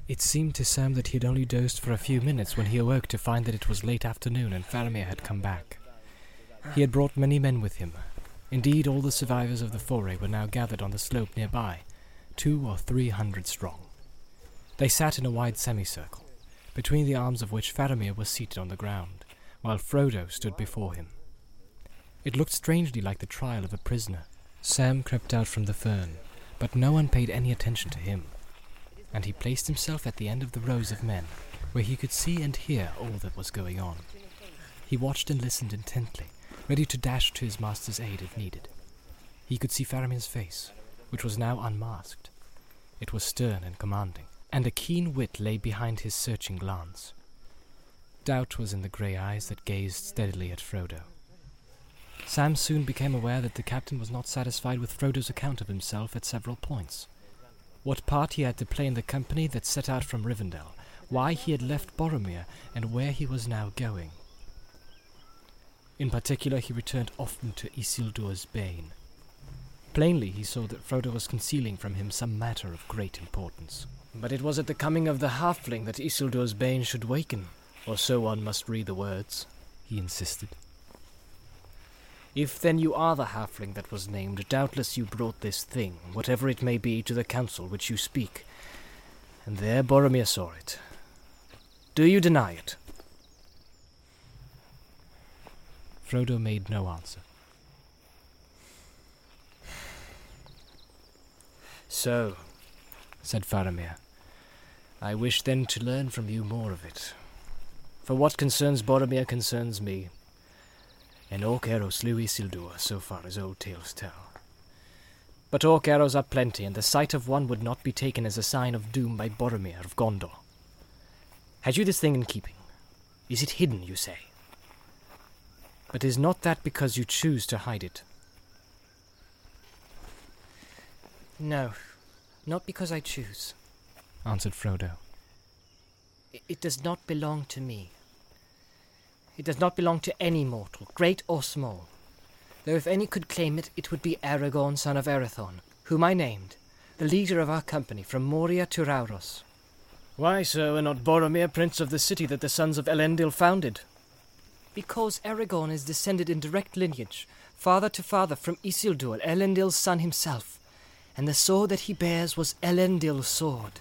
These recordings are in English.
It seemed to Sam that he had only dozed for a few minutes when he awoke to find that it was late afternoon and Faramir had come back. He had brought many men with him. Indeed, all the survivors of the foray were now gathered on the slope nearby, 200 or 300 strong. They sat in a wide semicircle, between the arms of which Faramir was seated on the ground, while Frodo stood before him. It looked strangely like the trial of a prisoner. Sam crept out from the fern, but no one paid any attention to him, and he placed himself at the end of the rows of men, where he could see and hear all that was going on. He watched and listened intently, ready to dash to his master's aid if needed. He could see Faramir's face, which was now unmasked. It was stern and commanding, and a keen wit lay behind his searching glance. Doubt was in the grey eyes that gazed steadily at Frodo. Sam soon became aware that the captain was not satisfied with Frodo's account of himself at several points. What part he had to play in the company that set out from Rivendell, why he had left Boromir, and where he was now going. In particular, he returned often to Isildur's bane. Plainly, he saw that Frodo was concealing from him some matter of great importance. But it was at the coming of the halfling that Isildur's bane should waken, or so one must read the words, he insisted. If then you are the halfling that was named, doubtless you brought this thing, whatever it may be, to the council which you speak. And there Boromir saw it. Do you deny it? Frodo made no answer. So, said Faramir, I wish then to learn from you more of it. For what concerns Boromir concerns me. And orc arrows slew Isildur, so far as old tales tell. But orc arrows are plenty, and the sight of one would not be taken as a sign of doom by Boromir of Gondor. Had you this thing in keeping? Is it hidden, you say? But is not that because you choose to hide it? No, not because I choose, answered Frodo. It does not belong to me. It does not belong to any mortal, great or small. Though if any could claim it, it would be Aragorn, son of Arathorn, whom I named, the leader of our company from Moria to Rauros. Why, sir, and not Boromir, prince of the city that the sons of Elendil founded? Because Aragorn is descended in direct lineage, father to father from Isildur, Elendil's son himself, and the sword that he bears was Elendil's sword.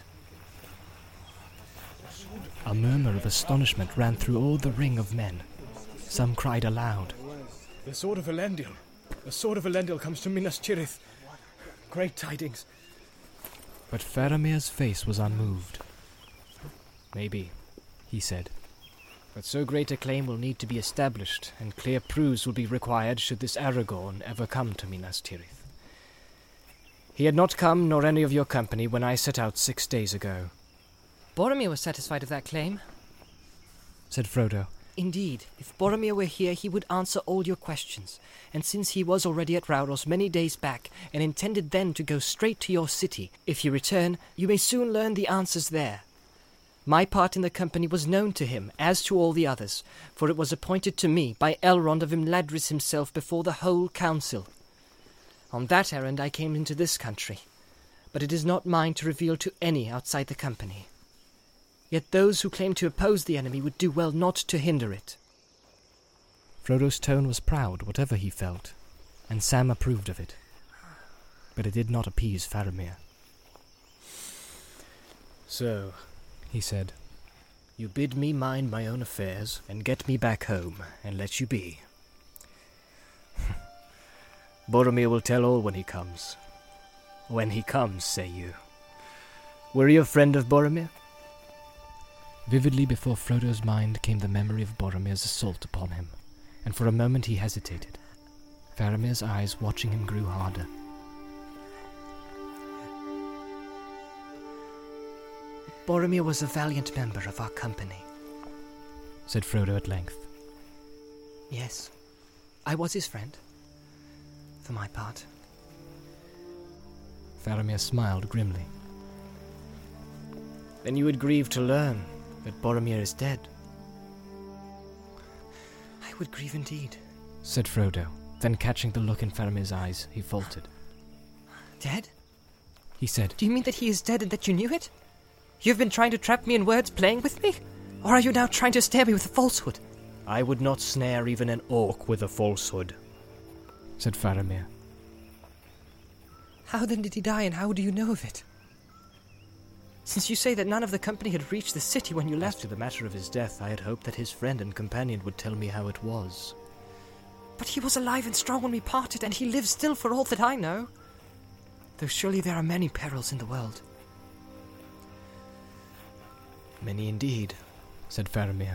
A murmur of astonishment ran through all the ring of men. Some cried aloud, The sword of Elendil! The sword of Elendil comes to Minas Tirith! Great tidings! But Faramir's face was unmoved. Maybe, he said. But so great a claim will need to be established, and clear proofs will be required should this Aragorn ever come to Minas Tirith. He had not come, nor any of your company, when I set out 6 days ago. Boromir was satisfied of that claim, said Frodo. Indeed, if Boromir were here, he would answer all your questions, and since he was already at Rauros many days back, and intended then to go straight to your city, if you return, you may soon learn the answers there. My part in the company was known to him, as to all the others, for it was appointed to me by Elrond of Imladris himself before the whole council. On that errand I came into this country, but it is not mine to reveal to any outside the company. Yet those who claim to oppose the enemy would do well not to hinder it. Frodo's tone was proud, whatever he felt, and Sam approved of it. But it did not appease Faramir. So, he said, you bid me mind my own affairs, and get me back home, and let you be. Boromir will tell all when he comes. When he comes, say you. Were you a friend of Boromir? Vividly before Frodo's mind came the memory of Boromir's assault upon him, and for a moment he hesitated. Faramir's eyes watching him grew harder. Boromir was a valiant member of our company, said Frodo at length. Yes, I was his friend, for my part. Faramir smiled grimly. Then you would grieve to learn that Boromir is dead. I would grieve indeed, said Frodo. Then catching the look in Faramir's eyes, he faltered. Dead? He said. Do you mean that he is dead and that you knew it? You've been trying to trap me in words, playing with me? Or are you now trying to snare me with a falsehood? I would not snare even an orc with a falsehood, said Faramir. How then did he die, and how do you know of it? Since you say that none of the company had reached the city when you left... As to the matter of his death, I had hoped that his friend and companion would tell me how it was. But he was alive and strong when we parted, and he lives still for all that I know. Though surely there are many perils in the world. Many indeed, said Faramir.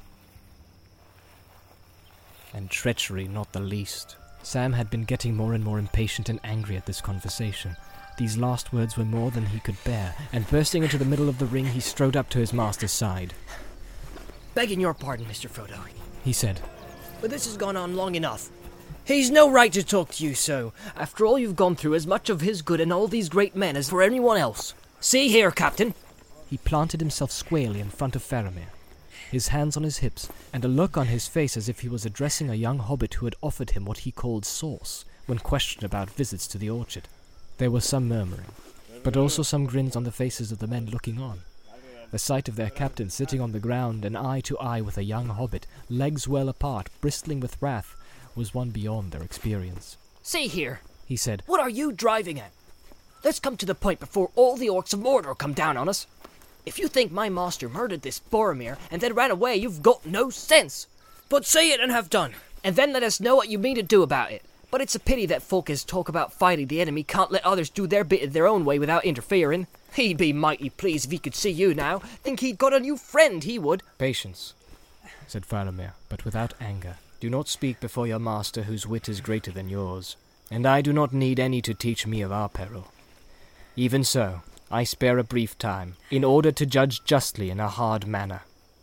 And treachery not the least. Sam had been getting more and more impatient and angry at this conversation. These last words were more than he could bear, and bursting into the middle of the ring, he strode up to his master's side. Begging your pardon, Mr. Frodo, he said, but this has gone on long enough. He's no right to talk to you so, after all you've gone through, as much of his good and all these great men as for anyone else. See here, Captain. He planted himself squarely in front of Faramir, his hands on his hips, and a look on his face as if he was addressing a young hobbit who had offered him what he called sauce when questioned about visits to the orchard. There was some murmuring, but also some grins on the faces of the men looking on. The sight of their captain sitting on the ground and eye to eye with a young hobbit, legs well apart, bristling with wrath, was one beyond their experience. See here, he said. What are you driving at? Let's come to the point before all the orcs of Mordor come down on us. If you think my master murdered this Boromir and then ran away, you've got no sense. But say it and have done, and then let us know what you mean to do about it. But it's a pity that folk as talk about fighting the enemy can't let others do their bit in their own way without interfering. He'd be mighty pleased if he could see you now. Think he'd got a new friend, he would. Patience, said Faramir, but without anger. Do not speak before your master, whose wit is greater than yours, and I do not need any to teach me of our peril. Even so, I spare a brief time, in order to judge justly in a hard manner.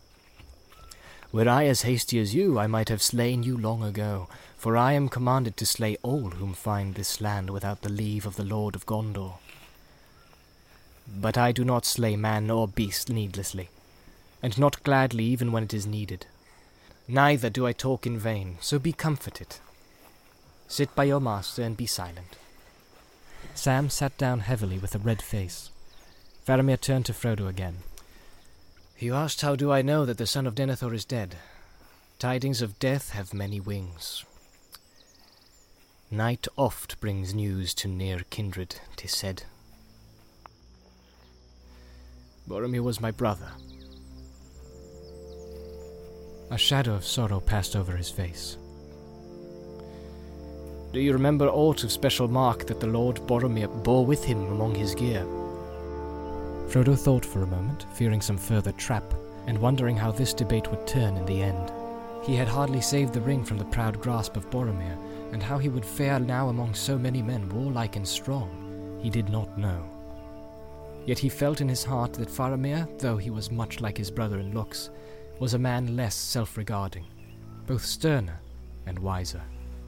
Were I as hasty as you, I might have slain you long ago, for I am commanded to slay all whom find this land without the leave of the Lord of Gondor. But I do not slay man or beast needlessly, and not gladly even when it is needed. Neither do I talk in vain, so be comforted. Sit by your master and be silent. Sam sat down heavily with a red face. Faramir turned to Frodo again. You asked how do I know that the son of Denethor is dead. Tidings of death have many wings. Night oft brings news to near kindred, 'tis said. Boromir was my brother. A shadow of sorrow passed over his face. Do you remember aught of special mark that the Lord Boromir bore with him among his gear? Frodo thought for a moment, fearing some further trap, and wondering how this debate would turn in the end. He had hardly saved the ring from the proud grasp of Boromir, and how he would fare now among so many men warlike and strong, he did not know. Yet he felt in his heart that Faramir, though he was much like his brother in looks, was a man less self-regarding, both sterner and wiser.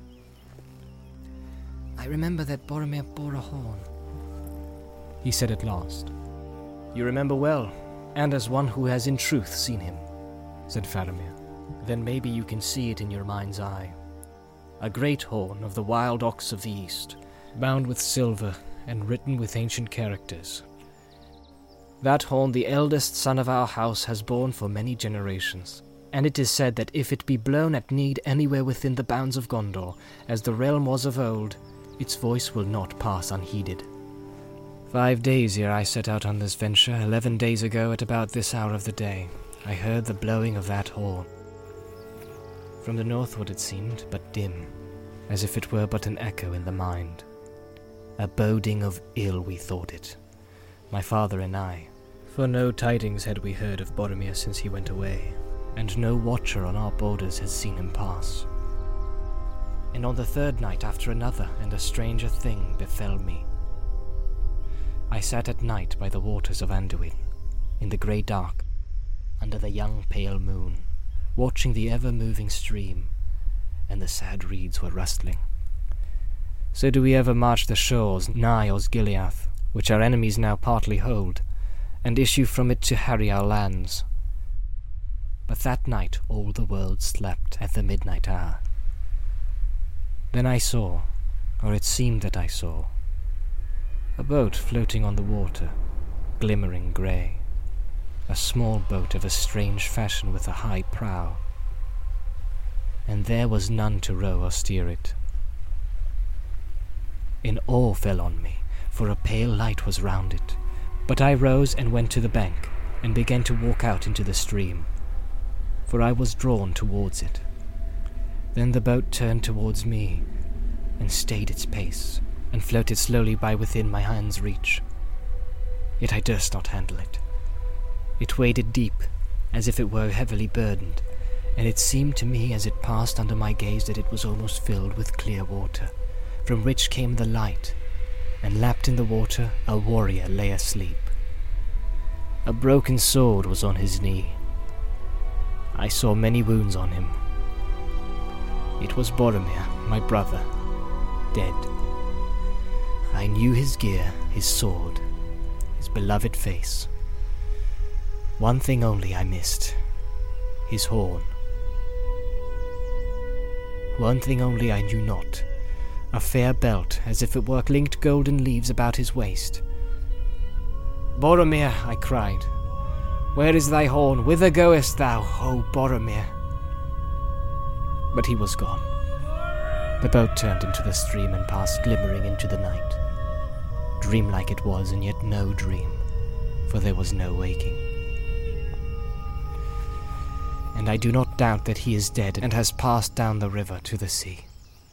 I remember that Boromir bore a horn, he said at last. You remember well, and as one who has in truth seen him, said Faramir. Then maybe you can see it in your mind's eye. A great horn of the wild ox of the east, bound with silver and written with ancient characters. That horn the eldest son of our house has borne for many generations, and it is said that if it be blown at need anywhere within the bounds of Gondor, as the realm was of old, its voice will not pass unheeded. 5 days ere I set out on this venture, 11 days ago at about this hour of the day, I heard the blowing of that horn. From the northward it seemed, but dim, as if it were but an echo in the mind. A boding of ill we thought it, my father and I, for no tidings had we heard of Boromir since he went away, and no watcher on our borders had seen him pass. And on the third night after another, and a stranger thing befell me. I sat at night by the waters of Anduin, in the grey dark, under the young pale moon, watching the ever-moving stream, and the sad reeds were rustling. So do we ever march the shores nigh Osgiliath, which our enemies now partly hold, and issue from it to harry our lands. But that night all the world slept at the midnight hour. Then I saw, or it seemed that I saw, a boat floating on the water, glimmering grey, a small boat of a strange fashion with a high prow, and there was none to row or steer it. An awe fell on me, for a pale light was round it, but I rose and went to the bank, and began to walk out into the stream, for I was drawn towards it. Then the boat turned towards me, and stayed its pace, and floated slowly by within my hand's reach. Yet I durst not handle it. It waded deep, as if it were heavily burdened, and it seemed to me as it passed under my gaze that it was almost filled with clear water, from which came the light, and lapped in the water a warrior lay asleep. A broken sword was on his knee. I saw many wounds on him. It was Boromir, my brother, dead. I knew his gear, his sword, his beloved face. One thing only I missed, his horn. One thing only I knew not, a fair belt, as if it were linked golden leaves about his waist. "Boromir," I cried, "where is thy horn? Whither goest thou, O Boromir?" But he was gone. The boat turned into the stream and passed glimmering into the night. Dreamlike it was, and yet no dream, for there was no waking. And I do not doubt that he is dead and has passed down the river to the sea.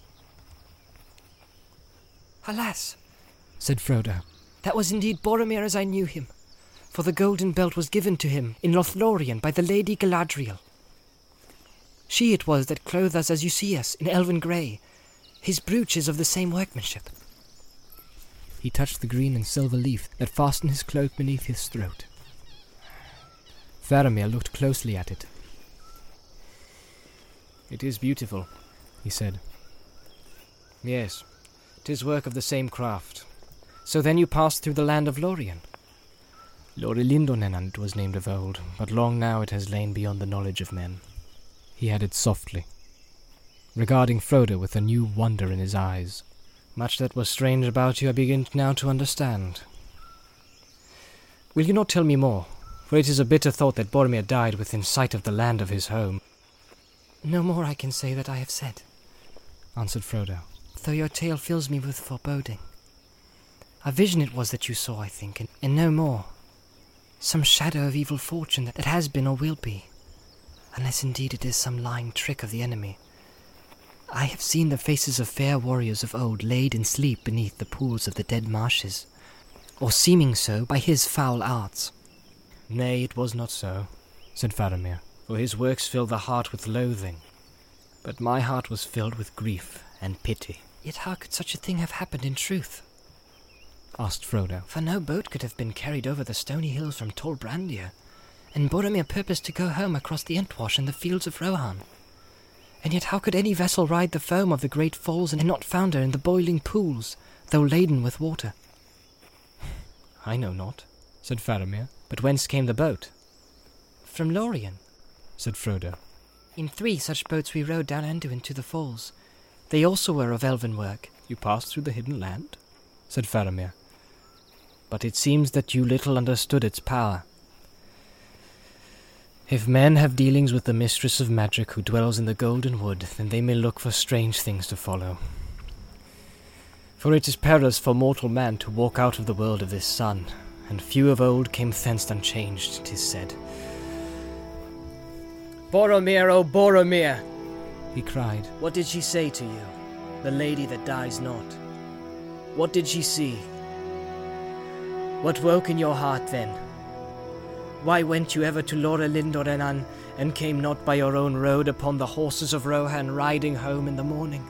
Alas, Said Frodo. that was indeed Boromir as I knew him, for the golden belt was given to him in Lothlorien by the Lady Galadriel. She it was that clothed us as you see us, in elven grey. His brooch is of the same workmanship. He touched the green and silver leaf that fastened his cloak beneath his throat. Faramir looked closely at it. "It is beautiful," he said. "Yes, 'tis work of the same craft. So then you passed through the land of Lorien?" "Lorelindonennan it was named of old, but long now it has lain beyond the knowledge of men," he added softly, regarding Frodo with a new wonder in his eyes. "Much that was strange about you I begin now to understand. Will you not tell me more? For it is a bitter thought that Boromir died within sight of the land of his home." No more I can say that I have said, answered Frodo. though your tale fills me with foreboding. A vision it was that you saw, I think, and no more. Some shadow of evil fortune that has been or will be, unless indeed it is some lying trick of the enemy. I have seen the faces of fair warriors of old laid in sleep beneath the pools of the dead marshes, or seeming so by his foul arts. "Nay, it was not so," said Faramir, "for his works fill the heart with loathing. But my heart was filled with grief and pity." Yet how could such a thing have happened in truth? Asked Frodo. For no boat could have been carried over the stony hills from Tol Brandir, and Boromir purposed to go home across the Entwash and the fields of Rohan. And yet how could any vessel ride the foam of the great falls and not founder in the boiling pools, though laden with water? "I know not," said Faramir. "But whence came the boat?" From Lorien. Said Frodo. In 3 such boats we rowed down Anduin to the falls. They also were of elven work. "You passed through the hidden land?" said Faramir. "But it seems that you little understood its power. If men have dealings with the mistress of magic who dwells in the Golden Wood, then they may look for strange things to follow. For it is perilous for mortal man to walk out of the world of this sun, and few of old came thence unchanged, 'tis said." "Boromir, oh Boromir!" he cried. "What did she say to you, the lady that dies not? What did she see? What woke in your heart then? Why went you ever to Lorelindonennan, and came not by your own road upon the horses of Rohan, riding home in the morning?"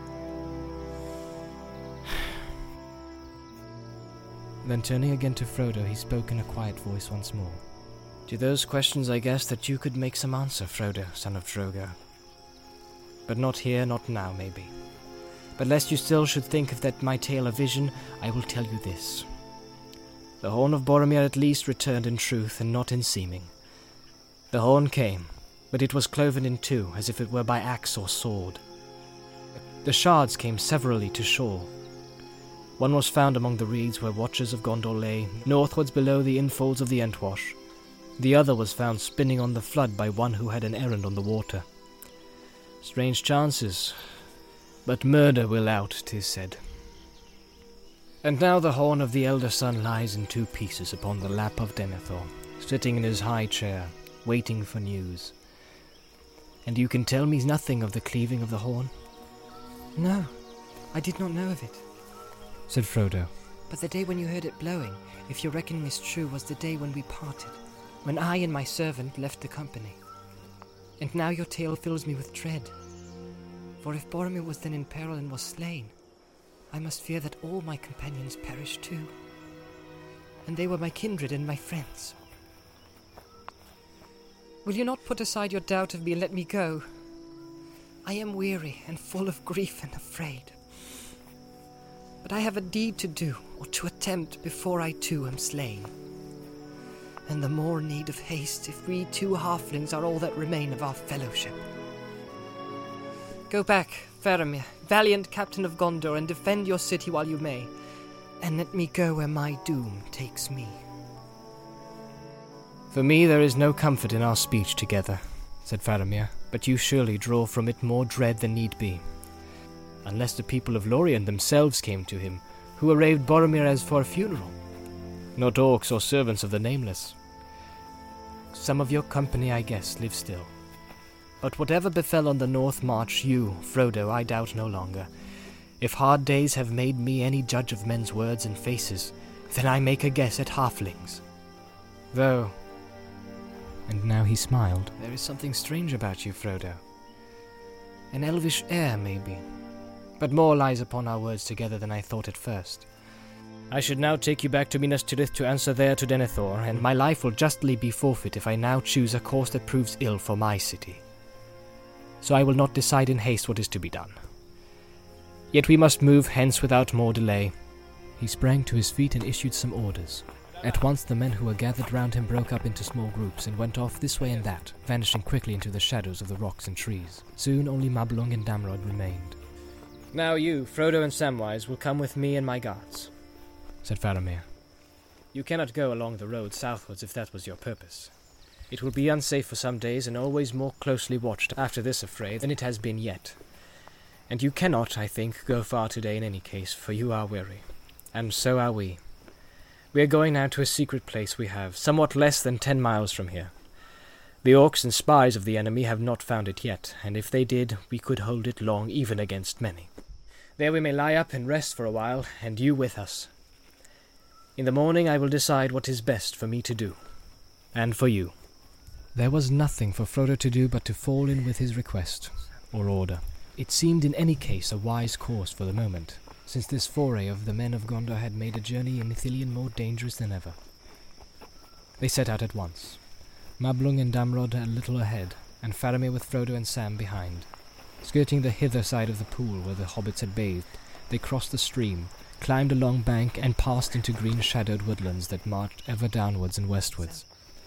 Then turning again to Frodo, he spoke in a quiet voice once more. "To those questions I guess that you could make some answer, Frodo, son of Drogo. But not here, not now, maybe. But lest you still should think of that my tale a vision, I will tell you this. The horn of Boromir at least returned in truth and not in seeming. The horn came, but it was cloven in 2, as if it were by axe or sword. The shards came severally to shore. One was found among the reeds where watchers of Gondor lay, northwards below the infolds of the Entwash. The other was found spinning on the flood by one who had an errand on the water. Strange chances, but murder will out, 'tis said. And now the horn of the elder son lies in 2 pieces upon the lap of Denethor, sitting in his high chair, waiting for news. And you can tell me nothing of the cleaving of the horn? No, I did not know of it. Said Frodo. But the day when you heard it blowing, if your reckoning is true, was the day when we parted, when I and my servant left the company. And now your tale fills me with dread. For if Boromir was then in peril and was slain, I must fear that all my companions perished too. And they were my kindred and my friends. Will you not put aside your doubt of me and let me go? I am weary and full of grief and afraid. But I have a deed to do, or to attempt, before I too am slain. And the more need of haste if we 2 halflings are all that remain of our fellowship. Go back, Faramir, valiant captain of Gondor, and defend your city while you may, and let me go where my doom takes me. For me there is no comfort in our speech together, said Faramir, but you surely draw from it more dread than need be. Unless the people of Lorien themselves came to him, who arrayed Boromir as for a funeral. Not orcs or servants of the Nameless. Some of your company, I guess, live still. But whatever befell on the North March, you, Frodo, I doubt no longer. If hard days have made me any judge of men's words and faces, then I make a guess at halflings. Though, and now he smiled, there is something strange about you, Frodo. An elvish air, maybe. But more lies upon our words together than I thought at first. I should now take you back to Minas Tirith to answer there to Denethor, and my life will justly be forfeit if I now choose a course that proves ill for my city. So I will not decide in haste what is to be done. Yet we must move hence without more delay. He sprang to his feet and issued some orders. At once the men who were gathered round him broke up into small groups and went off this way and that, vanishing quickly into the shadows of the rocks and trees. Soon only Mablung and Damrod remained. Now you, Frodo and Samwise, will come with me and my guards, said Faramir. You cannot go along the road southwards if that was your purpose. It will be unsafe for some days and always more closely watched after this affray than it has been yet. And you cannot, I think, go far today in any case, for you are weary. And so are we. We are going now to a secret place we have, somewhat less than 10 miles from here. The orcs and spies of the enemy have not found it yet, and if they did, we could hold it long even against many. There we may lie up and rest for a while, and you with us. In the morning I will decide what is best for me to do, and for you. There was nothing for Frodo to do but to fall in with his request, or order. It seemed in any case a wise course for the moment, since this foray of the men of Gondor had made a journey in Ithilien more dangerous than ever. They set out at once, Mablung and Damrod a little ahead, and Faramir with Frodo and Sam behind. Skirting the hither side of the pool where the hobbits had bathed, they crossed the stream, climbed a long bank, and passed into green-shadowed woodlands that marched ever downwards and westwards.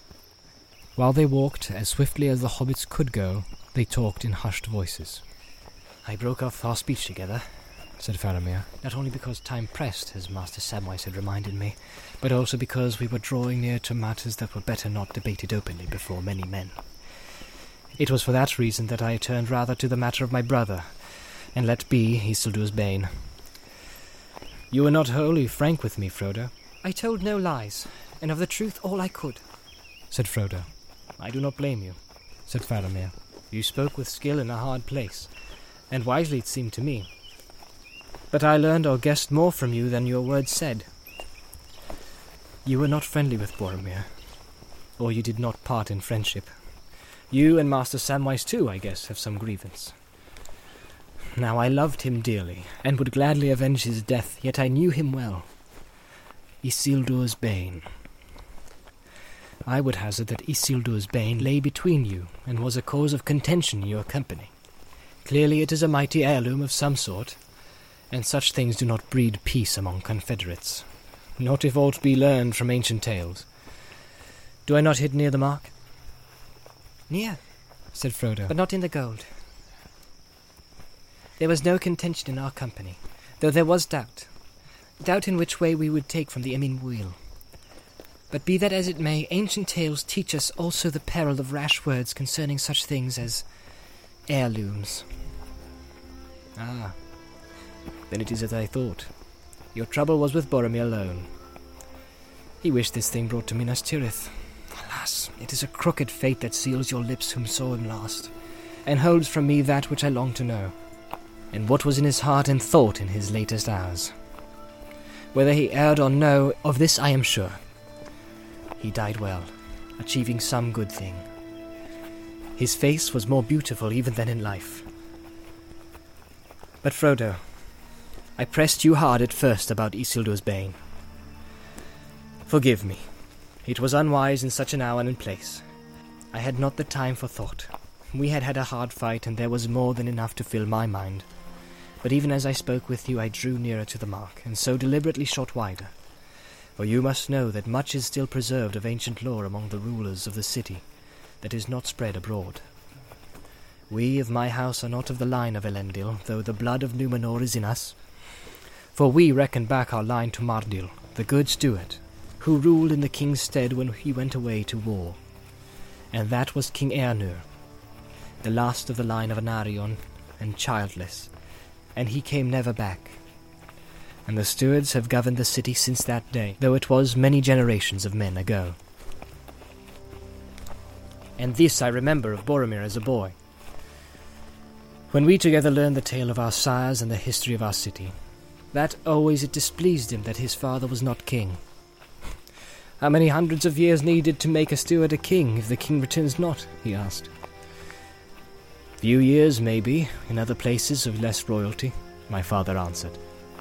While they walked, as swiftly as the hobbits could go, they talked in hushed voices. I broke off our speech together, said Faramir, not only because time pressed, as Master Samwise had reminded me, but also because we were drawing near to matters that were better not debated openly before many men. It was for that reason that I turned rather to the matter of my brother, and let be Isildur's bane. You were not wholly frank with me, Frodo. I told no lies, and of the truth all I could, said Frodo. I do not blame you, said Faramir. You spoke with skill in a hard place, and wisely it seemed to me. But I learned or guessed more from you than your words said. You were not friendly with Boromir, or you did not part in friendship. You and Master Samwise too, I guess, have some grievance. Now I loved him dearly, and would gladly avenge his death, yet I knew him well. Isildur's bane. I would hazard that Isildur's bane lay between you, and was a cause of contention in your company. Clearly it is a mighty heirloom of some sort, and such things do not breed peace among confederates, not if aught be learned from ancient tales. Do I not hit near the mark? Near, said Frodo, but not in the gold. There was no contention in our company, though there was doubt in which way we would take from the Emyn Muil. But be that as it may, ancient tales teach us also the peril of rash words concerning such things as heirlooms. Ah, then it is as I thought. Your trouble was with Boromir alone. He wished this thing brought to Minas Tirith. Alas, it is a crooked fate that seals your lips whom saw him last, and holds from me that which I long to know, and what was in his heart and thought in his latest hours. Whether he erred or no, of this I am sure. He died well, achieving some good thing. His face was more beautiful even than in life. But Frodo, I pressed you hard at first about Isildur's bane. Forgive me. It was unwise in such an hour and place. I had not the time for thought. We had had a hard fight, and there was more than enough to fill my mind. But even as I spoke with you, I drew nearer to the mark, and so deliberately shot wider. For you must know that much is still preserved of ancient lore among the rulers of the city, that is not spread abroad. We of my house are not of the line of Elendil, though the blood of Númenor is in us. For we reckon back our line to Mardil, the good steward, who ruled in the king's stead when he went away to war. And that was King Eärnur, the last of the line of Anarion, and childless, and he came never back. And the stewards have governed the city since that day, though it was many generations of men ago. And this I remember of Boromir as a boy. When we together learned the tale of our sires and the history of our city, that always it displeased him that his father was not king. How many hundreds of years needed to make a steward a king if the king returns not? He asked. Few years, maybe, in other places of less royalty, my father answered.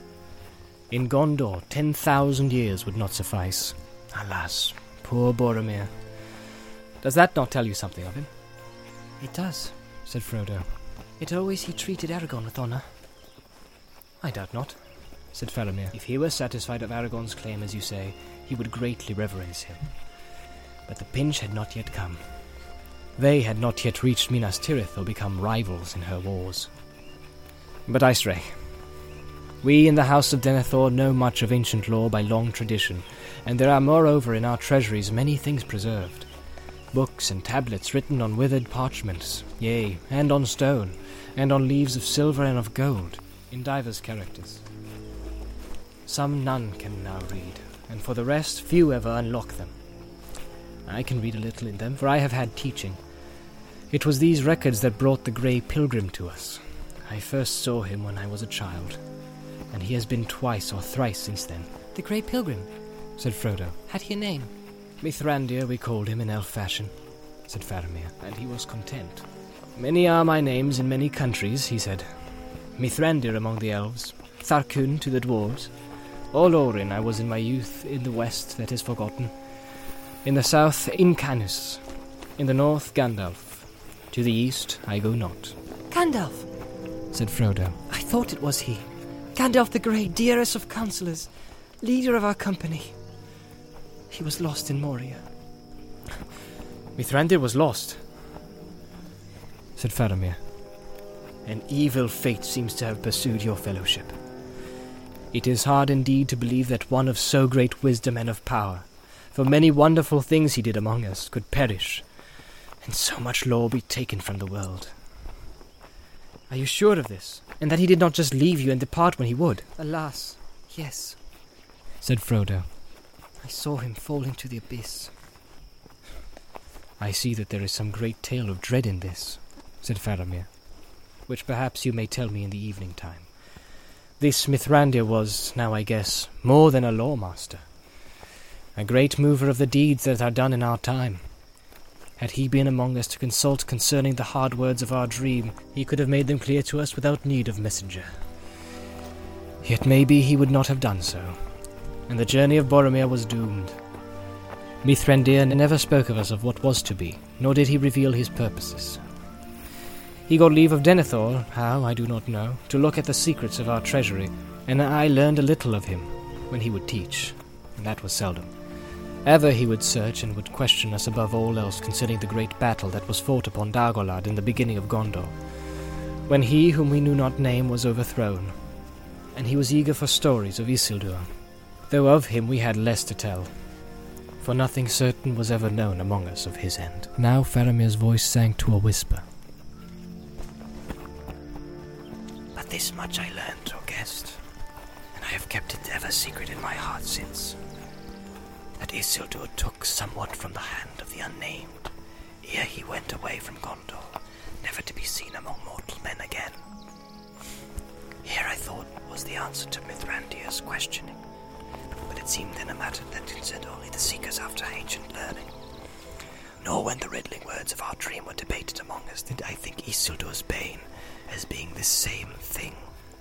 In Gondor, 10,000 years would not suffice. Alas, poor Boromir. Does that not tell you something of him? It does, said Frodo. It always he treated Aragorn with honour. I doubt not, said Faramir. If he were satisfied of Aragorn's claim, as you say, he would greatly reverence him. But the pinch had not yet come. They had not yet reached Minas Tirith or become rivals in her wars. But I stray. We in the House of Denethor know much of ancient lore by long tradition, and there are moreover in our treasuries many things preserved. Books and tablets written on withered parchments, yea, and on stone, and on leaves of silver and of gold, in divers characters. Some none can now read, and for the rest few ever unlock them. I can read a little in them, for I have had teaching. It was these records that brought the Grey Pilgrim to us. I first saw him when I was a child, and he has been twice or thrice since then. The Grey Pilgrim, said Frodo. Had he a name? Mithrandir we called him in elf fashion, said Faramir, and he was content. Many are my names in many countries, he said. Mithrandir among the elves, Tharkun to the dwarves. Olorin I was in my youth in the west that is forgotten. In the south, Incanus. In the north, Gandalf. To the east, I go not. Gandalf, said Frodo. I thought it was he. Gandalf the Grey, dearest of counsellors, leader of our company. He was lost in Moria. Mithrandir was lost, said Faramir. An evil fate seems to have pursued your fellowship. It is hard indeed to believe that one of so great wisdom and of power, for many wonderful things he did among us, could perish, and so much lore be taken from the world. Are you sure of this, and that he did not just leave you and depart when he would? Alas, yes, said Frodo. I saw him fall into the abyss. I see that there is some great tale of dread in this, said Faramir, which perhaps you may tell me in the evening time. This Mithrandir was, now I guess, more than a lawmaster. A great mover of the deeds that are done in our time. Had he been among us to consult concerning the hard words of our dream, he could have made them clear to us without need of messenger. Yet maybe he would not have done so, and the journey of Boromir was doomed. Mithrandir never spoke of us of what was to be, nor did he reveal his purposes. He got leave of Denethor, how I do not know, to look at the secrets of our treasury, and I learned a little of him when he would teach, and that was seldom. Ever he would search and would question us above all else concerning the great battle that was fought upon Dagorlad in the beginning of Gondor, when he whom we knew not name was overthrown, and he was eager for stories of Isildur, though of him we had less to tell. for nothing certain was ever known among us of his end. Now Faramir's voice sank to a whisper. But this much I learned, or guessed, and I have kept it ever secret in my heart since, that Isildur took somewhat from the hand of the Unnamed, ere he went away from Gondor, never to be seen among mortal men again. Here I thought was the answer to Mithrandir's questioning, but it seemed then a matter that concerned only the seekers after ancient learning. Nor when the riddling words of our dream were debated among us did I think Isildur's bane as being this same thing.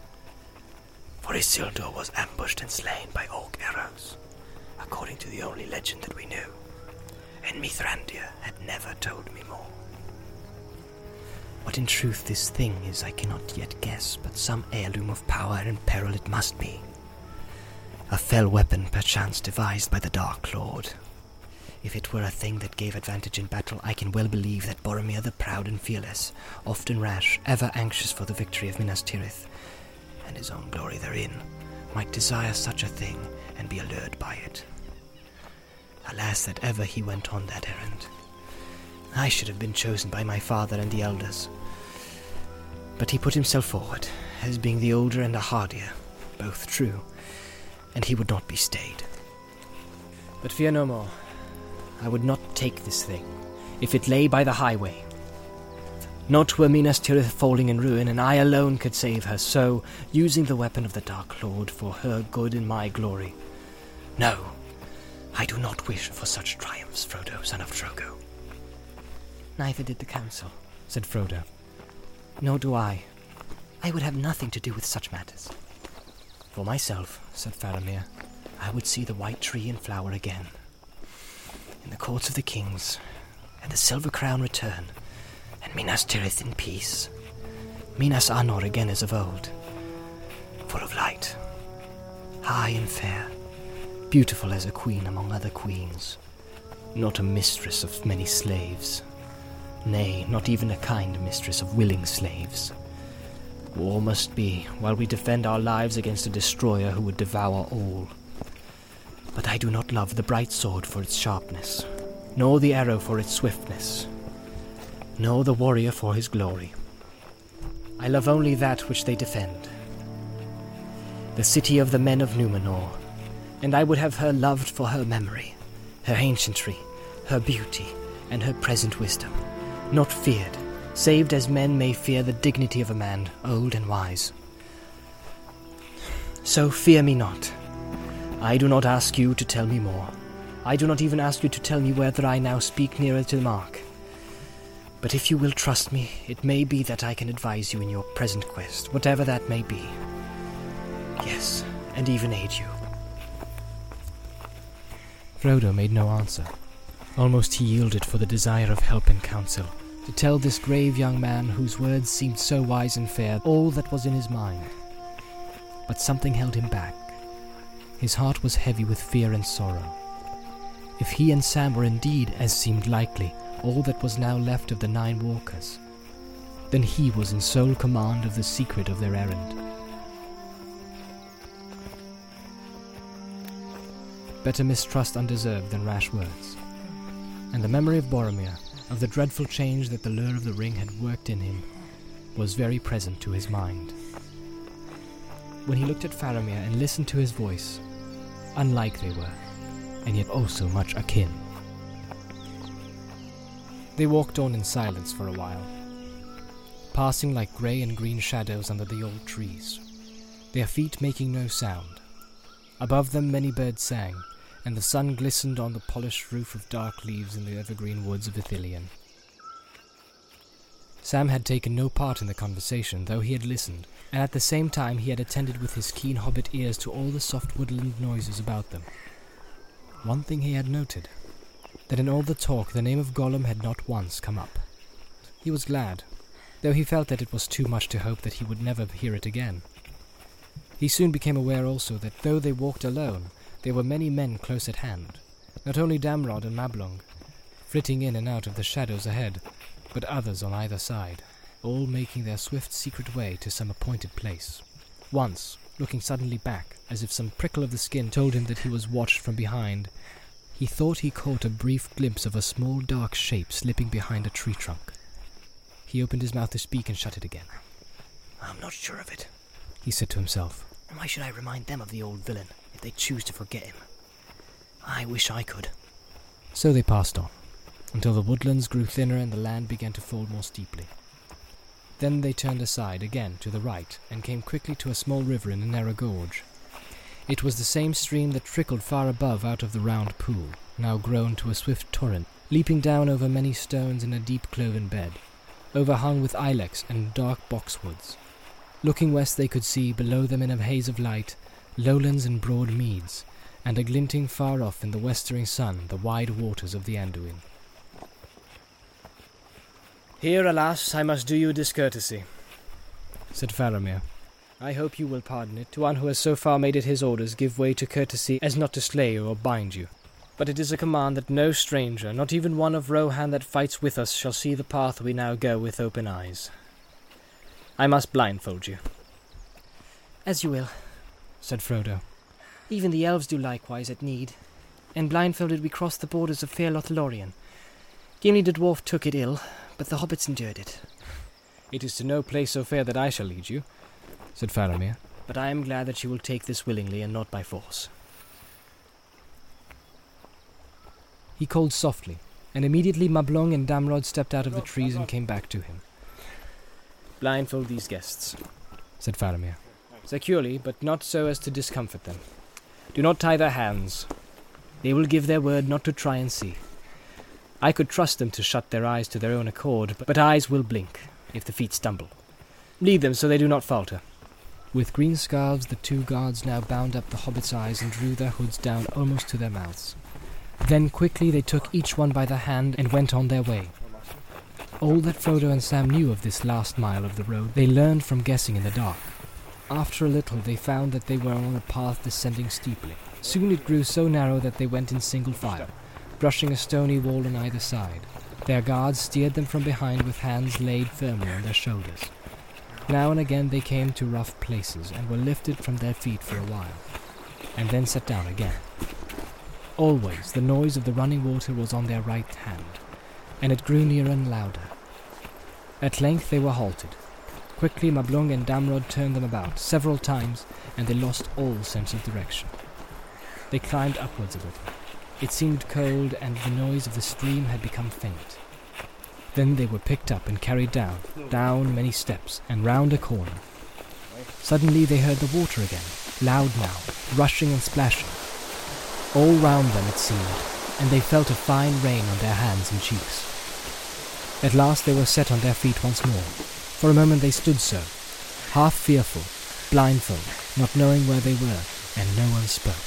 For Isildur was ambushed and slain by oak arrows, according to the only legend that we knew, and Mithrandir had never told me more. What in truth this thing is I cannot yet guess, but some heirloom of power and peril it must be. A fell weapon perchance devised by the Dark Lord. If it were a thing that gave advantage in battle, I can well believe that Boromir the proud and fearless, often rash, ever anxious for the victory of Minas Tirith, and his own glory therein, might desire such a thing and be allured by it. Alas, that ever he went on that errand. I should have been chosen by my father and the elders. But he put himself forward, as being the older and the hardier, both true, and he would not be stayed. But fear no more. I would not take this thing, if it lay by the highway. Not were Minas Tirith falling in ruin, and I alone could save her, so, using the weapon of the Dark Lord for her good and my glory. No, I do not wish for such triumphs, Frodo, son of Drogo. Neither did the council, said Frodo. Nor do I. I would have nothing to do with such matters. For myself, said Faramir, I would see the white tree in flower again, in the courts of the kings, and the silver crown return, and Minas Tirith in peace. Minas Anor again as of old, full of light, high and fair, beautiful as a queen among other queens, not a mistress of many slaves. Nay, not even a kind mistress of willing slaves. War must be, while we defend our lives against a destroyer who would devour all. But I do not love the bright sword for its sharpness, nor the arrow for its swiftness, nor the warrior for his glory. I love only that which they defend, the city of the men of Númenor, and I would have her loved for her memory, her ancientry, her beauty, and her present wisdom, not feared, saved as men may fear the dignity of a man, old and wise. So fear me not. I do not ask you to tell me more. I do not even ask you to tell me whether I now speak nearer to the mark. But if you will trust me, it may be that I can advise you in your present quest, whatever that may be. Yes, and even aid you. Frodo made no answer. Almost he yielded for the desire of help and counsel, to tell this grave young man whose words seemed so wise and fair all that was in his mind. But something held him back. His heart was heavy with fear and sorrow. If he and Sam were indeed, as seemed likely, all that was now left of the 9 walkers, then he was in sole command of the secret of their errand. Better mistrust undeserved than rash words. And the memory of Boromir, of the dreadful change that the lure of the ring had worked in him, was very present to his mind. When he looked at Faramir and listened to his voice, unlike they were, and yet also much akin. They walked on in silence for a while, passing like grey and green shadows under the old trees, their feet making no sound. Above them many birds sang, and the sun glistened on the polished roof of dark leaves in the evergreen woods of Ithilien. Sam had taken no part in the conversation, though he had listened, and at the same time he had attended with his keen hobbit ears to all the soft woodland noises about them. One thing he had noted, that in all the talk the name of Gollum had not once come up. He was glad, though he felt that it was too much to hope that he would never hear it again. He soon became aware also that though they walked alone, there were many men close at hand, not only Damrod and Mablung, flitting in and out of the shadows ahead, but others on either side, all making their swift secret way to some appointed place. Once, looking suddenly back, as if some prickle of the skin told him that he was watched from behind, He thought he caught a brief glimpse of a small dark shape slipping behind a tree trunk. He opened his mouth to speak and shut it again. I'm not sure of it, he said to himself. And why should I remind them of the old villain if they choose to forget him? I wish I could. So they passed on, until the woodlands grew thinner and the land began to fold more steeply. Then they turned aside again to the right and came quickly to a small river in a narrow gorge. It was the same stream that trickled far above out of the round pool, now grown to a swift torrent, leaping down over many stones in a deep cloven bed, overhung with ilex and dark boxwoods. Looking west they could see, below them in a haze of light, lowlands and broad meads, and a glinting far off in the westering sun the wide waters of the Anduin. "Here, alas, I must do you a discourtesy," said Faramir. "I hope you will pardon it, to one who has so far made it his orders give way to courtesy as not to slay you or bind you. But it is a command that no stranger, not even one of Rohan that fights with us, shall see the path we now go with open eyes. I must blindfold you." As you will, said Frodo. Even the elves do likewise at need, and blindfolded we crossed the borders of fair Lothlorien. Gimli the dwarf took it ill, but the hobbits endured it. "It is to no place so fair that I shall lead you," said Faramir. "But I am glad that you will take this willingly and not by force." He called softly, and immediately Mablung and Damrod stepped out of the trees and came back to him. "Blindfold these guests," said Faramir. "Securely, but not so as to discomfort them. Do not tie their hands. They will give their word not to try and see. I could trust them to shut their eyes to their own accord, but eyes will blink if the feet stumble. Lead them so they do not falter." With green scarves the two guards now bound up the hobbits' eyes and drew their hoods down almost to their mouths. Then quickly they took each one by the hand and went on their way. All that Frodo and Sam knew of this last mile of the road they learned from guessing in the dark. After a little they found that they were on a path descending steeply. Soon it grew so narrow that they went in single file, brushing a stony wall on either side. Their guards steered them from behind with hands laid firmly on their shoulders. Now and again they came to rough places and were lifted from their feet for a while, and then set down again. Always the noise of the running water was on their right hand, and it grew nearer and louder. At length they were halted. Quickly Mablung and Damrod turned them about several times, and they lost all sense of direction. They climbed upwards a little. It seemed cold, and the noise of the stream had become faint. Then they were picked up and carried down many steps, and round a corner. Suddenly they heard the water again, loud now, rushing and splashing. All round them it seemed, and they felt a fine rain on their hands and cheeks. At last they were set on their feet once more. For a moment they stood so, half fearful, blindfold, not knowing where they were, and no one spoke.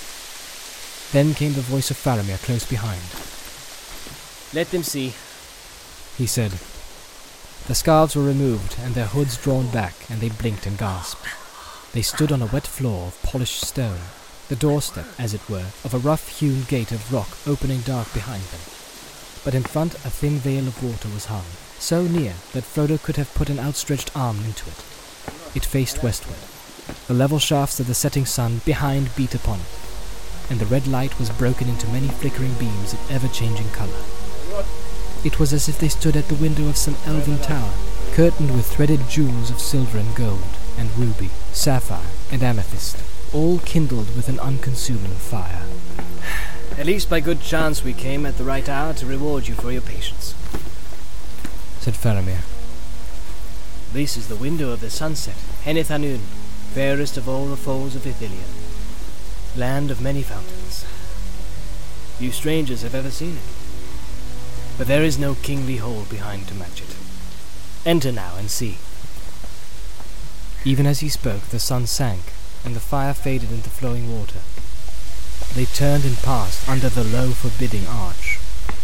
Then came the voice of Faramir close behind. "Let them see," he said. The scarves were removed, and their hoods drawn back, and they blinked and gasped. They stood on a wet floor of polished stone, the doorstep, as it were, of a rough-hewn gate of rock opening dark behind them. But in front a thin veil of water was hung, so near that Frodo could have put an outstretched arm into it. It faced westward. The level shafts of the setting sun behind beat upon it, and the red light was broken into many flickering beams of ever-changing colour. It was as if they stood at the window of some elven tower, curtained with threaded jewels of silver and gold, and ruby, sapphire, and amethyst, all kindled with an unconsuming fire. "At least by good chance we came at the right hour to reward you for your patience," said Faramir. "This is the window of the sunset, Heneth Anun, fairest of all the falls of Ithilien, land of many fountains. Few strangers have ever seen it, but there is no kingly hall behind to match it. Enter now and see." Even as he spoke, the sun sank, and the fire faded into flowing water. They turned and passed under the low, forbidding arch.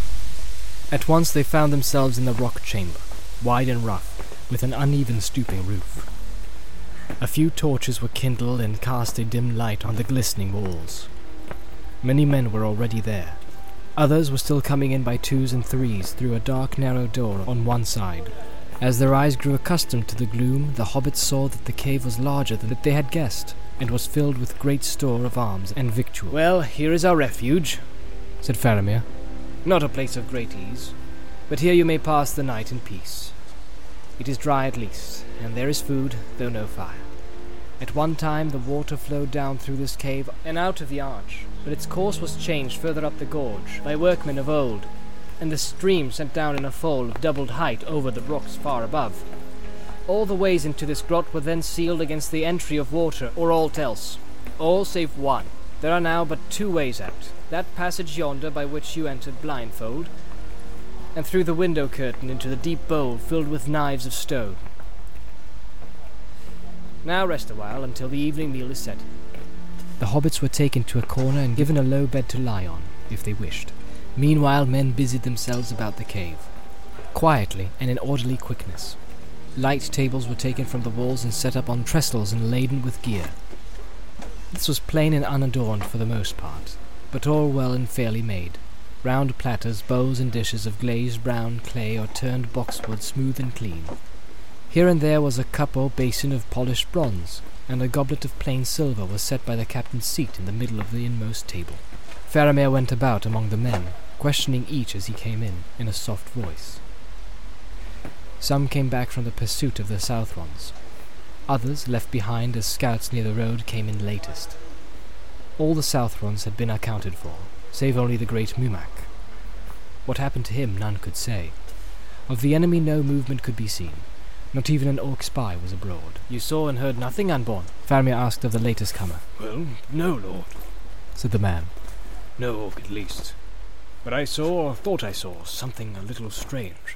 At once they found themselves in the rock chamber, wide and rough, with an uneven stooping roof. A few torches were kindled and cast a dim light on the glistening walls. Many men were already there. Others were still coming in by twos and threes through a dark, narrow door on one side. As their eyes grew accustomed to the gloom, the hobbits saw that the cave was larger than they had guessed, and was filled with great store of arms and victual. "Well, here is our refuge," said Faramir. Not a place of great ease, but here you may pass the night in peace. It is dry at least, and there is food, though no fire. At one time the water flowed down through this cave and out of the arch, but its course was changed further up the gorge by workmen of old, and the stream sent down in a fall of doubled height over the rocks far above. All the ways into this grot were then sealed against the entry of water or aught else, all save one. There are now but 2 ways out, that passage yonder by which you entered blindfold, and through the window curtain into the deep bowl filled with knives of stone. Now rest a while until the evening meal is set. The hobbits were taken to a corner and given a low bed to lie on, if they wished. Meanwhile, men busied themselves about the cave, quietly and in orderly quickness. Light tables were taken from the walls and set up on trestles and laden with gear. This was plain and unadorned for the most part, but all well and fairly made. Round platters, bowls and dishes of glazed brown clay or turned boxwood, smooth and clean. Here and there was a cup or basin of polished bronze, and a goblet of plain silver was set by the captain's seat in the middle of the inmost table. Faramir went about among the men, questioning each as he came in a soft voice. Some came back from the pursuit of the Southrons. Others, left behind as scouts near the road, came in latest. All the Southrons had been accounted for, save only the great Mumak. What happened to him none could say. Of the enemy no movement could be seen. Not even an orc spy was abroad. You saw and heard nothing, Unborn? Faramir asked of the latest comer. Well, no, Lord, said the man. No orc at least. But I saw, or thought I saw, something a little strange.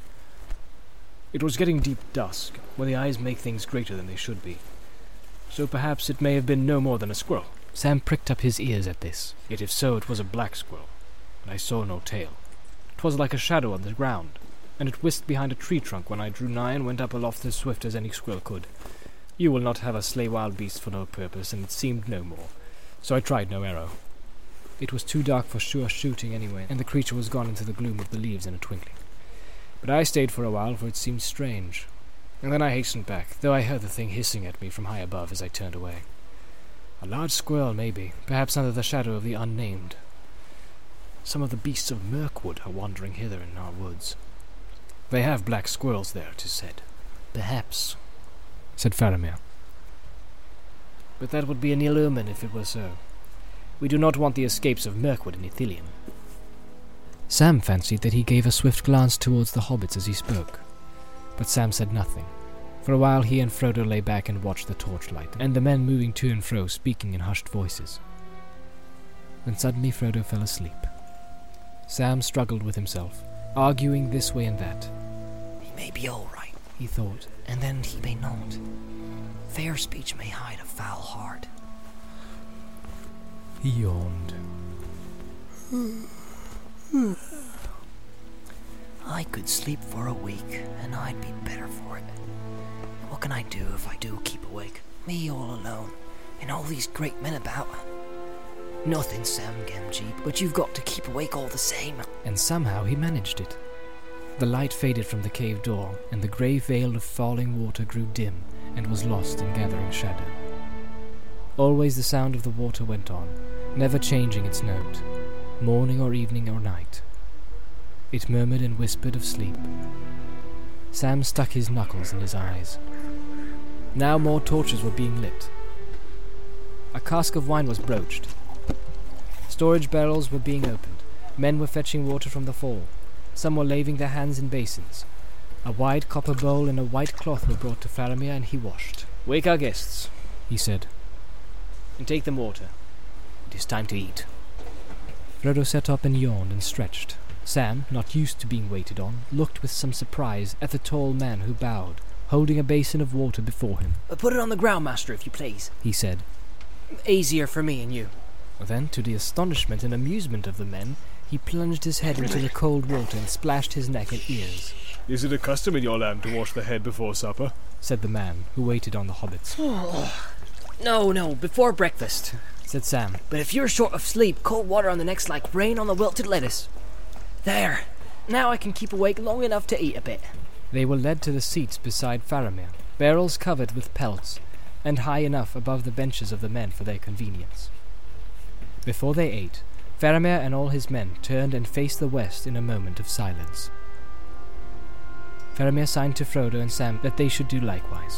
It was getting deep dusk, when the eyes make things greater than they should be. So perhaps it may have been no more than a squirrel. Sam pricked up his ears at this. Yet if so, it was a black squirrel, and I saw no tail. 'Twas like a shadow on the ground, and it whisked behind a tree trunk when I drew nigh and went up aloft as swift as any squirrel could. You will not have us slay wild beasts for no purpose, and it seemed no more, so I tried no arrow. It was too dark for sure shooting anyway, and the creature was gone into the gloom of the leaves in a twinkling. But I stayed for a while, for it seemed strange, and then I hastened back, though I heard the thing hissing at me from high above as I turned away. A large squirrel, maybe, perhaps under the shadow of the unnamed. Some of the beasts of Mirkwood are wandering hither in our woods. They have black squirrels there, 'tis said. Perhaps, said Faramir. But that would be an ill omen if it were so. We do not want the escapes of Mirkwood in Ithilien. Sam fancied that he gave a swift glance towards the hobbits as he spoke, but Sam said nothing. For a while he and Frodo lay back and watched the torchlight, and the men moving to and fro, speaking in hushed voices. Then suddenly Frodo fell asleep. Sam struggled with himself, arguing this way and that. He may be all right, he thought, and then he may not. Fair speech may hide a foul heart. He yawned. I could sleep for a week, and I'd be better for it. What can I do if I do keep awake? Me all alone, and all these great men about. Nothing, Sam Gamgee, but you've got to keep awake all the same. And somehow he managed it. The light faded from the cave door, and the grey veil of falling water grew dim and was lost in gathering shadow. Always the sound of the water went on, never changing its note, morning or evening or night. It murmured and whispered of sleep. Sam stuck his knuckles in his eyes. Now more torches were being lit. A cask of wine was broached. Storage barrels were being opened. Men were fetching water from the fall. Some were laving their hands in basins. A wide copper bowl and a white cloth were brought to Faramir, and he washed. "Wake our guests," he said, "and take them water. It is time to eat." Frodo sat up and yawned and stretched. Sam, not used to being waited on, looked with some surprise at the tall man who bowed, holding a basin of water before him. "Put it on the ground, master, if you please," he said. "Easier for me and you." Then, to the astonishment and amusement of the men, he plunged his head into the cold water and splashed his neck and ears. "Is it a custom in your land to wash the head before supper?" said the man who waited on the hobbits. No, before breakfast, said Sam. "But if you're short of sleep, cold water on the neck's like rain on the wilted lettuce. There, now I can keep awake long enough to eat a bit." They were led to the seats beside Faramir, barrels covered with pelts, and high enough above the benches of the men for their convenience. Before they ate, Faramir and all his men turned and faced the west in a moment of silence. Faramir signed to Frodo and Sam that they should do likewise.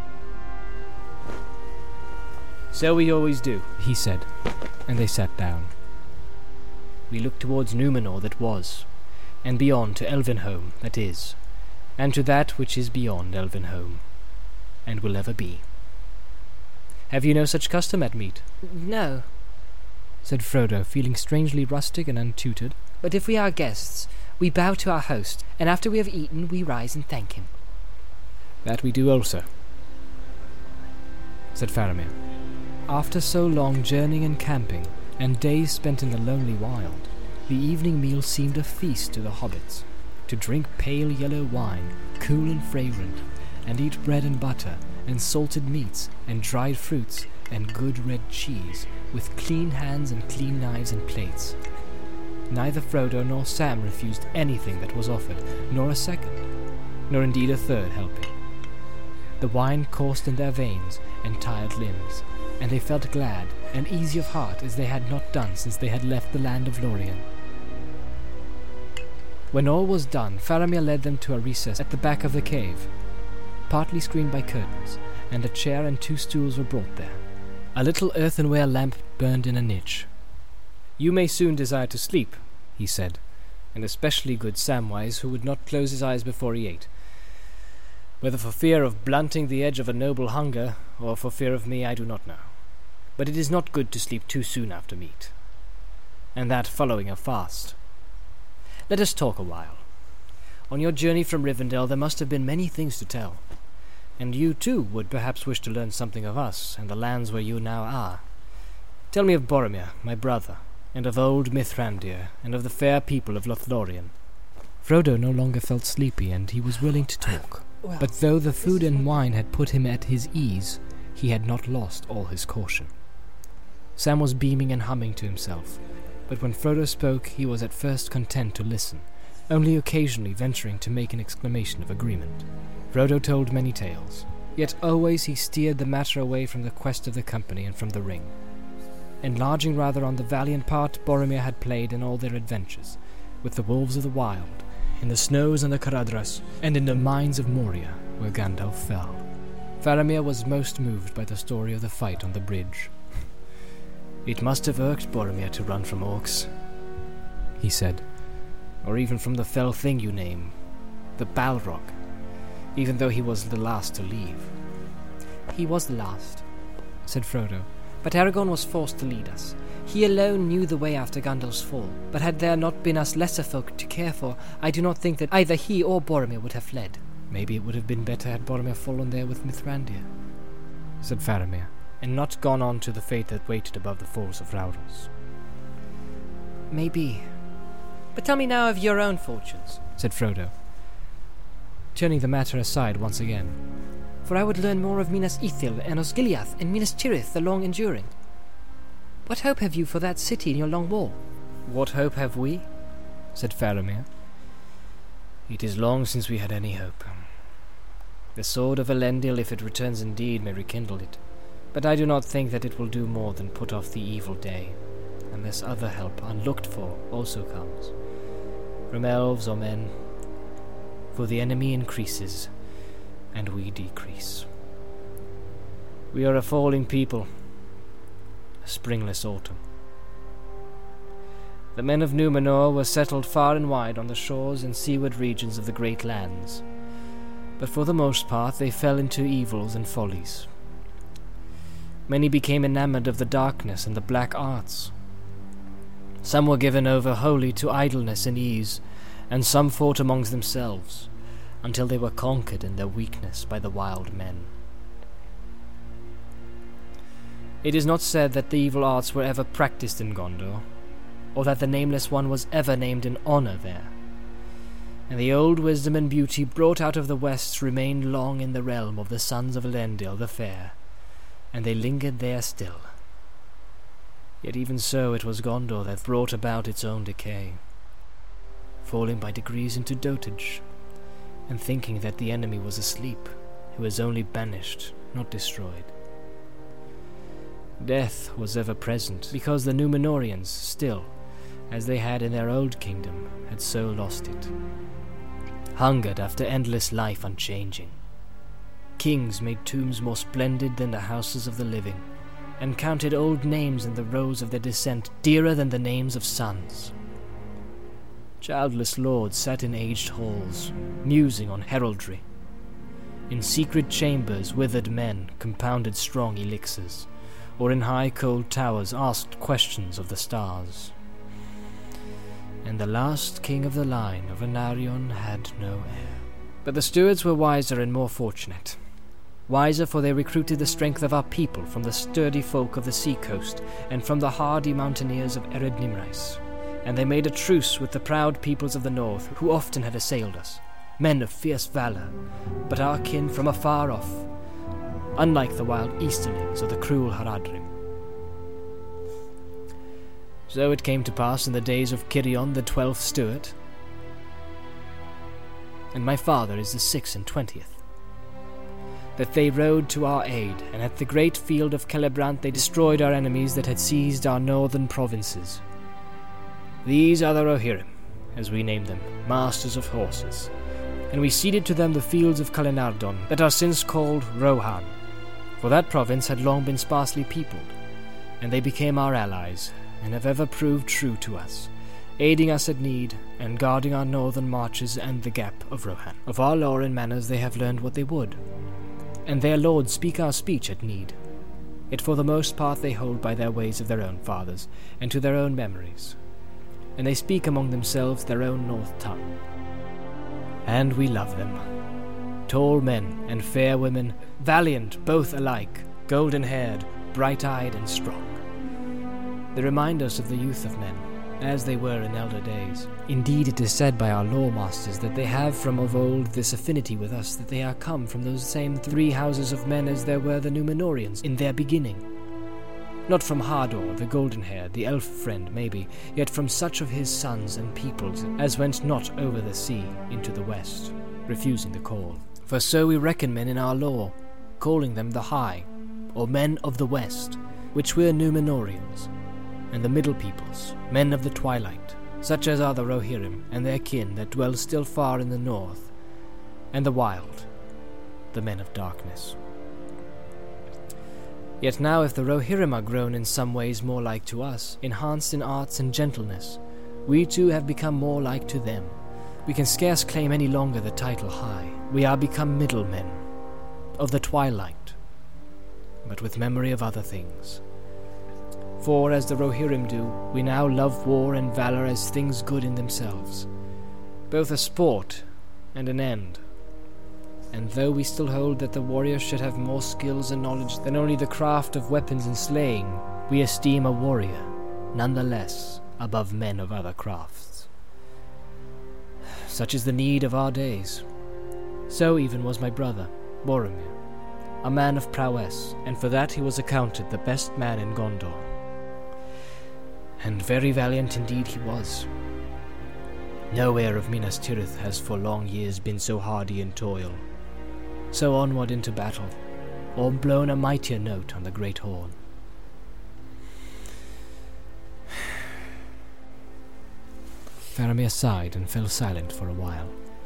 "So we always do," he said, and they sat down. "We look towards Númenor that was, and beyond to Elvenhome that is, and to that which is beyond Elvenhome, and will ever be. Have you no such custom at meat?" No, said Frodo, feeling strangely rustic and untutored. but if we are guests, we bow to our host, and after we have eaten, we rise and thank him. "That we do also," said Faramir. After so long journeying and camping, and days spent in the lonely wild, the evening meal seemed a feast to the hobbits. To drink pale yellow wine, cool and fragrant, and eat bread and butter, and salted meats, and dried fruits, and good red cheese, with clean hands and clean knives and plates. Neither Frodo nor Sam refused anything that was offered, nor a second, nor indeed a third helping. The wine coursed in their veins and tired limbs, and they felt glad and easy of heart as they had not done since they had left the land of Lorien. When all was done, Faramir led them to a recess at the back of the cave, partly screened by curtains, and a chair and 2 stools were brought there. A little earthenware lamp burned in a niche. "You may soon desire to sleep," he said, and especially good Samwise, who would not close his eyes before he ate. Whether for fear of blunting the edge of a noble hunger, or for fear of me, I do not know. But it is not good to sleep too soon after meat, and that following a fast. Let us talk a while. On your journey from Rivendell there must have been many things to tell, and you too would perhaps wish to learn something of us and the lands where you now are. Tell me of Boromir, my brother, and of old Mithrandir, and of the fair people of Lothlorien." Frodo no longer felt sleepy, and he was willing to talk. But though the food and wine had put him at his ease, he had not lost all his caution. Sam was beaming and humming to himself, but when Frodo spoke he was at first content to listen, only occasionally venturing to make an exclamation of agreement. Frodo told many tales, yet always he steered the matter away from the quest of the company and from the ring, enlarging rather on the valiant part Boromir had played in all their adventures, with the wolves of the wild, in the snows and the Caradhras, and in the mines of Moria, where Gandalf fell. Faramir was most moved by the story of the fight on the bridge. "It must have irked Boromir to run from orcs," he said, "or even from the fell thing you name, the Balrog, even though he was the last to leave." "He was the last," said Frodo, "but Aragorn was forced to lead us. He alone knew the way after Gandalf's fall, but had there not been us lesser folk to care for, I do not think that either he or Boromir would have fled." "Maybe it would have been better had Boromir fallen there with Mithrandir," said Faramir, and not gone on to the fate that waited above the falls of Raudos. "Maybe. But tell me now of your own fortunes," said Frodo, turning the matter aside once again. "For I would learn more of Minas Ithil and Osgiliath and Minas Tirith the long-enduring. What hope have you for that city in your long war?" "What hope have we?" said Faramir. "It is long since we had any hope. The sword of Elendil, if it returns indeed, may rekindle it, but I do not think that it will do more than put off the evil day, unless other help, unlooked for, also comes, from elves or men, for the enemy increases, and we decrease. We are a falling people, a springless autumn. The men of Númenor were settled far and wide on the shores and seaward regions of the great lands, but for the most part they fell into evils and follies. Many became enamored of the darkness and the black arts. Some were given over wholly to idleness and ease, and some fought amongst themselves, until they were conquered in their weakness by the wild men. It is not said that the evil arts were ever practiced in Gondor, or that the Nameless One was ever named in honor there, and the old wisdom and beauty brought out of the west remained long in the realm of the sons of Elendil the Fair, and they lingered there still. Yet even so it was Gondor that brought about its own decay, falling by degrees into dotage, and thinking that the enemy was asleep, who was only banished, not destroyed. Death was ever present, because the Númenorians still, as they had in their old kingdom, had so lost it. Hungered after endless life unchanging. Kings made tombs more splendid than the houses of the living, and counted old names in the rows of their descent dearer than the names of sons. Childless lords sat in aged halls, musing on heraldry. In secret chambers withered men compounded strong elixirs, or in high cold towers asked questions of the stars. And the last king of the line of Anarion had no heir. But the stewards were wiser and more fortunate. Wiser, for they recruited the strength of our people from the sturdy folk of the sea-coast and from the hardy mountaineers of Ered Nimrais. And they made a truce with the proud peoples of the north, who often had assailed us, men of fierce valor, but our kin from afar off, unlike the wild Easterlings or the cruel Haradrim. So it came to pass in the days of Kirion the 12th Steward, and my father is the 26th, that they rode to our aid, and at the great field of Celebrant they destroyed our enemies that had seized our northern provinces. These are the Rohirrim, as we name them, masters of horses, and we ceded to them the fields of Kalinardon, that are since called Rohan, for that province had long been sparsely peopled, and they became our allies, and have ever proved true to us, aiding us at need, and guarding our northern marches and the gap of Rohan. Of our lore and manners they have learned what they would, and their lords speak our speech at need. Yet for the most part they hold by their ways of their own fathers, and to their own memories, and they speak among themselves their own north tongue. And we love them. Tall men and fair women, valiant both alike, golden-haired, bright-eyed and strong. They remind us of the youth of men, as they were in elder days. Indeed, it is said by our lore masters that they have from of old this affinity with us, that they are come from those same 3 houses of men as there were the Númenóreans in their beginning. Not from Hador, the golden-haired, the elf friend, maybe, yet from such of his sons and peoples as went not over the sea into the west, refusing the call. For so we reckon men in our lore, calling them the High, or men of the west, which were Númenóreans, and the middle peoples, men of the twilight, such as are the Rohirrim and their kin that dwell still far in the north, and the wild, the men of darkness. Yet now if the Rohirrim are grown in some ways more like to us, enhanced in arts and gentleness, we too have become more like to them. We can scarce claim any longer the title High. We are become middlemen, of the twilight, but with memory of other things. For, as the Rohirrim do, we now love war and valor as things good in themselves, both a sport and an end. And though we still hold that the warrior should have more skills and knowledge than only the craft of weapons and slaying, we esteem a warrior, none the less, above men of other crafts. Such is the need of our days. So even was my brother, Boromir, a man of prowess, and for that he was accounted the best man in Gondor. And very valiant indeed he was. No heir of Minas Tirith has for long years been so hardy in toil, so onward into battle, or blown a mightier note on the great horn. Faramir sighed and fell silent for a while.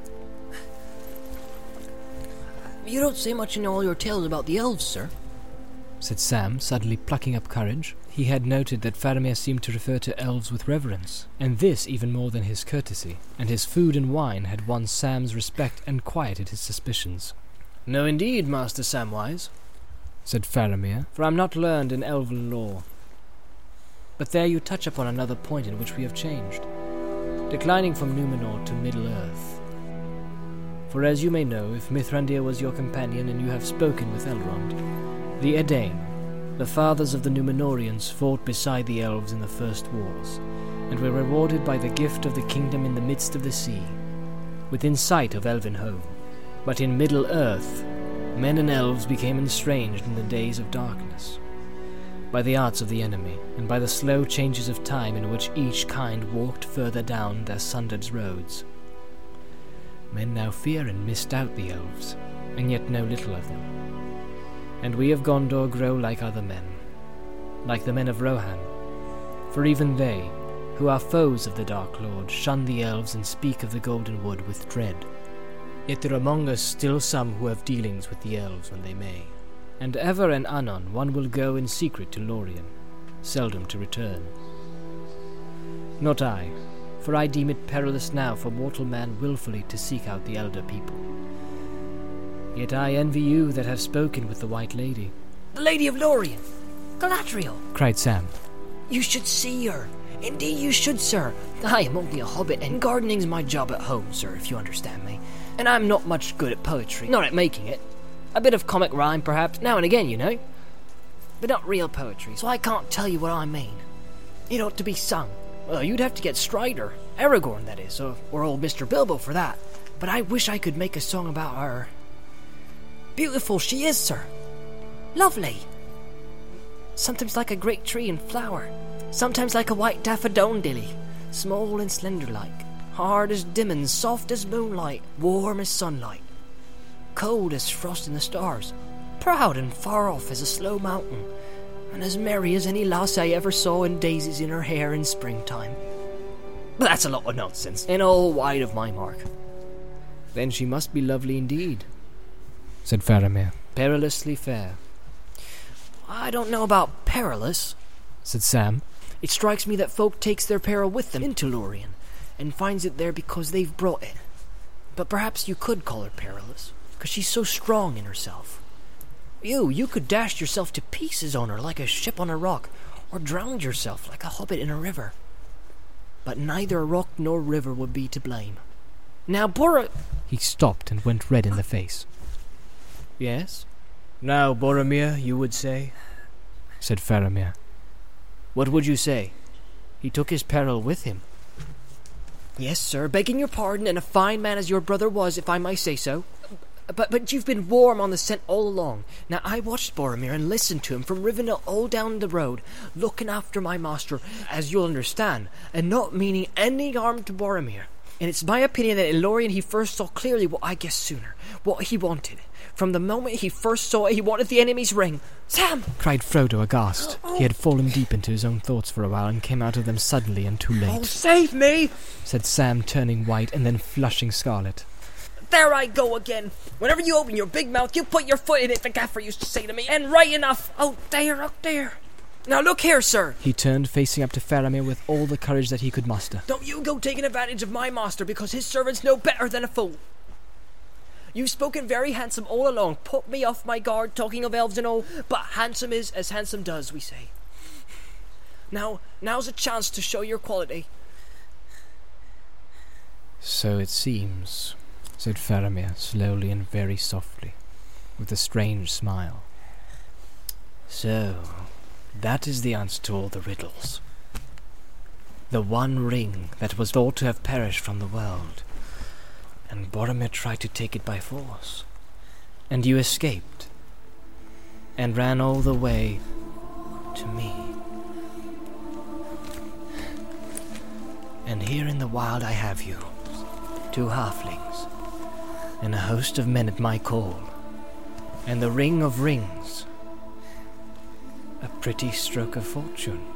You don't say much in all your tales about the elves, sir, said Sam, suddenly plucking up courage. He had noted that Faramir seemed to refer to elves with reverence, and this even more than his courtesy, and his food and wine had won Sam's respect and quieted his suspicions. "No, indeed, Master Samwise," said Faramir, "for I am not learned in elven lore. But there you touch upon another point in which we have changed, declining from Númenor to Middle-earth. For as you may know, if Mithrandir was your companion and you have spoken with Elrond, the Edain, the fathers of the Númenóreans, fought beside the elves in the first wars, and were rewarded by the gift of the kingdom in the midst of the sea, within sight of elven home. But in Middle-earth, men and elves became estranged in the days of darkness, by the arts of the enemy, and by the slow changes of time in which each kind walked further down their sundered roads. Men now fear and misdoubt the elves, and yet know little of them. And we of Gondor grow like other men, like the men of Rohan, for even they, who are foes of the Dark Lord, shun the elves and speak of the Golden Wood with dread. Yet there are among us still some who have dealings with the elves when they may, and ever and anon one will go in secret to Lorien, seldom to return. Not I, for I deem it perilous now for mortal man wilfully to seek out the elder people. Yet I envy you that have spoken with the White Lady. The Lady of Lorien! Galadriel! cried Sam. You should see her. Indeed you should, sir. I am only a hobbit, and gardening's my job at home, sir, if you understand me. And I'm not much good at poetry. Not at making it. A bit of comic rhyme, perhaps, now and again, you know. But not real poetry, so I can't tell you what I mean. It ought to be sung. Well, you'd have to get Strider, Aragorn, that is, or old Mr. Bilbo for that. But I wish I could make a song about her. Beautiful she is, sir. Lovely. Sometimes like a great tree in flower. Sometimes like a white daffodilly, small and slender-like, hard as diamonds, soft as moonlight, warm as sunlight, cold as frost in the stars, proud and far off as a slow mountain, and as merry as any lass I ever saw in daisies in her hair in springtime. But that's a lot of nonsense, and all wide of my mark. Then she must be lovely indeed, said Faramir. Perilously fair. I don't know about perilous, said Sam. It strikes me that folk takes their peril with them into Lorien, and finds it there because they've brought it. But perhaps you could call her perilous, because she's so strong in herself. You could dash yourself to pieces on her like a ship on a rock, or drown yourself like a hobbit in a river. But neither rock nor river would be to blame. Now, He stopped and went red in the face. Yes? Now, Boromir, you would say? Said Faramir. What would you say? He took his peril with him. Yes, sir, begging your pardon, and a fine man as your brother was, if I may say so. But you've been warm on the scent all along. Now, I watched Boromir and listened to him from Rivendell all down the road, looking after my master, as you'll understand, and not meaning any harm to Boromir. And it's my opinion that in Lorien he first saw clearly what I guessed sooner, what he wanted. From the moment he first saw it, he wanted the enemy's ring. Sam! Cried Frodo aghast. He had fallen deep into his own thoughts for a while and came out of them suddenly and too late. Oh, save me! Said Sam, turning white and then flushing scarlet. There I go again. Whenever you open your big mouth, you put your foot in it, the gaffer used to say to me. And right enough. Oh, there. Now look here, sir. He turned, facing up to Faramir with all the courage that he could muster. Don't you go taking advantage of my master, because his servants know better than a fool. You've spoken very handsome all along, put me off my guard, talking of elves and all, but handsome is as handsome does, we say. Now's a chance to show your quality. So it seems, said Faramir, slowly and very softly, with a strange smile. So, that is the answer to all the riddles. The one ring that was thought to have perished from the world, and Boromir tried to take it by force, and you escaped, and ran all the way to me. And here in the wild I have you, 2 halflings, and a host of men at my call, and the ring of rings, a pretty stroke of fortune,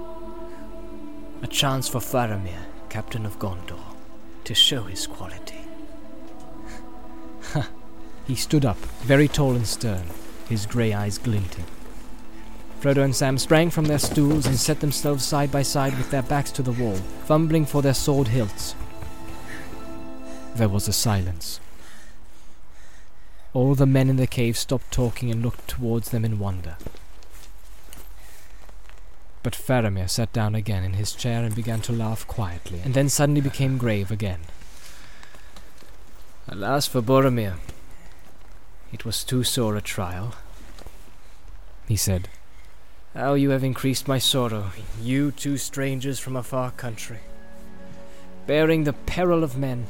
a chance for Faramir, captain of Gondor, to show his quality. He stood up, very tall and stern, his grey eyes glinting. Frodo and Sam sprang from their stools and set themselves side by side with their backs to the wall, fumbling for their sword hilts. There was a silence. All the men in the cave stopped talking and looked towards them in wonder. But Faramir sat down again in his chair and began to laugh quietly, and then suddenly became grave again. Alas for Boromir, it was too sore a trial, he said. How you have increased my sorrow, you 2 strangers from a far country, bearing the peril of men.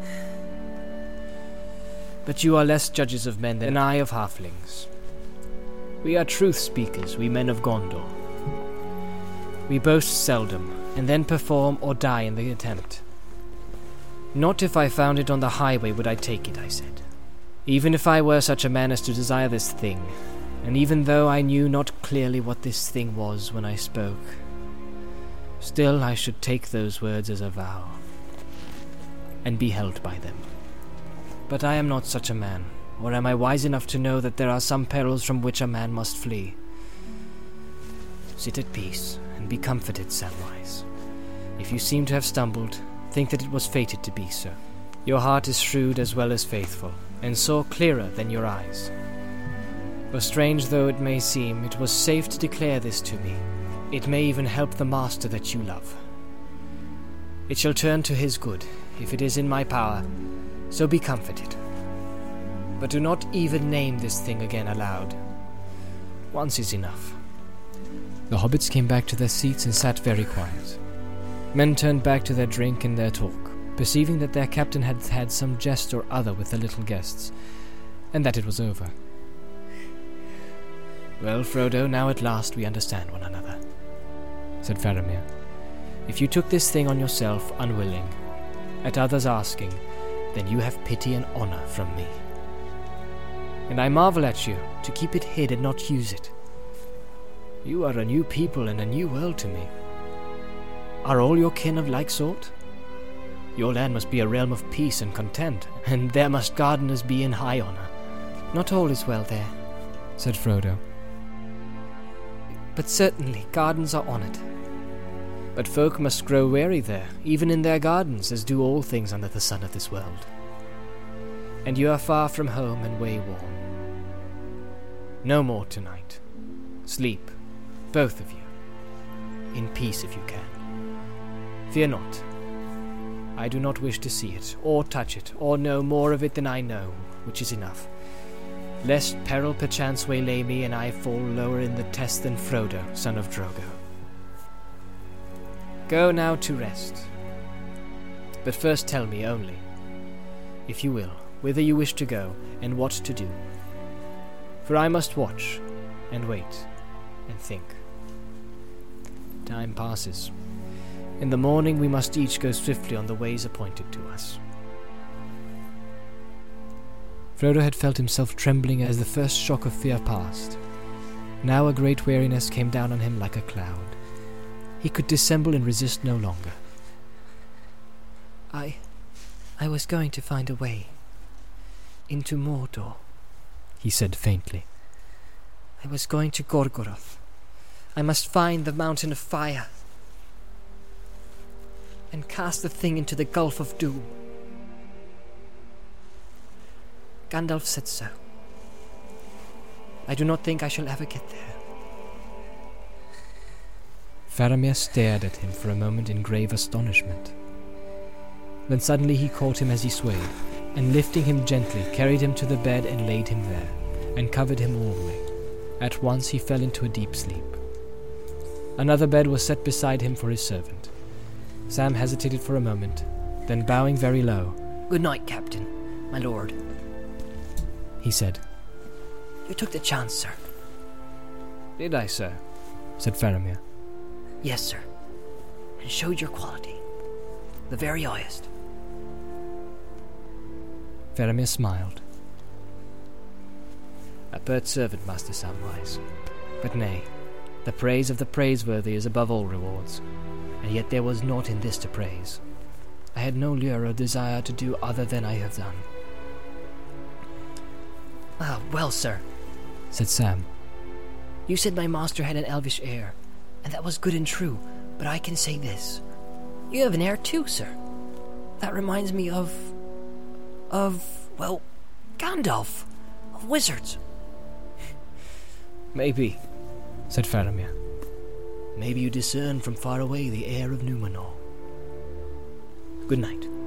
But you are less judges of men than I of halflings. We are truth speakers, we men of Gondor. We boast seldom, and then perform or die in the attempt. Not if I found it on the highway would I take it, I said. Even if I were such a man as to desire this thing, and even though I knew not clearly what this thing was when I spoke, Still, I should take those words as a vow, and be held by them. But I am not such a man, or am I wise enough to know that there are some perils from which a man must flee? Sit at peace, and be comforted, Samwise. If you seem to have stumbled, think that it was fated to be so. Your heart is shrewd as well as faithful, and saw clearer than your eyes. For strange though it may seem, it was safe to declare this to me. It may even help the master that you love. It shall turn to his good, if it is in my power, so be comforted. But do not even name this thing again aloud. Once is enough. The hobbits came back to their seats and sat very quiet. Men turned back to their drink and their talk, perceiving that their captain had had some jest or other with the little guests, and that it was over. Well, Frodo, now at last we understand one another, said Faramir. If you took this thing on yourself unwilling, at others asking, then you have pity and honor from me. And I marvel at you to keep it hid and not use it. You are a new people and a new world to me. Are all your kin of like sort? Your land must be a realm of peace and content, and there must gardeners be in high honor. Not all is well there, said Frodo. But certainly gardens are honoured. But folk must grow weary there, even in their gardens, as do all things under the sun of this world. And you are far from home and wayworn. No more tonight. Sleep, both of you, in peace if you can. Fear not. I do not wish to see it, or touch it, or know more of it than I know, which is enough. Lest peril perchance waylay me, and I fall lower in the test than Frodo, son of Drogo. Go now to rest. But first tell me only, if you will, whither you wish to go, and what to do. For I must watch, and wait, and think. Time passes. In the morning we must each go swiftly on the ways appointed to us. Frodo had felt himself trembling as the first shock of fear passed. Now a great weariness came down on him like a cloud. He could dissemble and resist no longer. I was going to find a way into Mordor, he said faintly. I was going to Gorgoroth. I must find the Mountain of Fire and cast the thing into the Gulf of Doom. Gandalf said so. I do not think I shall ever get there. Faramir stared at him for a moment in grave astonishment. Then suddenly he caught him as he swayed, and lifting him gently, carried him to the bed and laid him there, and covered him warmly. At once he fell into a deep sleep. Another bed was set beside him for his servant. Sam hesitated for a moment, then bowing very low, "Good night, Captain, my lord," he said. "You took the chance, sir." Did I, sir? Said Faramir. "Yes, sir, and showed your quality, the very highest." Faramir smiled. A pert servant, Master Samwise. But nay, the praise of the praiseworthy is above all rewards, and yet there was naught in this to praise. I had no lure or desire to do other than I have done. "Ah, well, sir," said Sam. "you said my master had an elvish air, and that was good and true, but I can say this. You have an air too, sir. That reminds me of, well, Gandalf, of wizards." Maybe, said Faramir. Maybe you discern from far away the air of Númenor. Good night.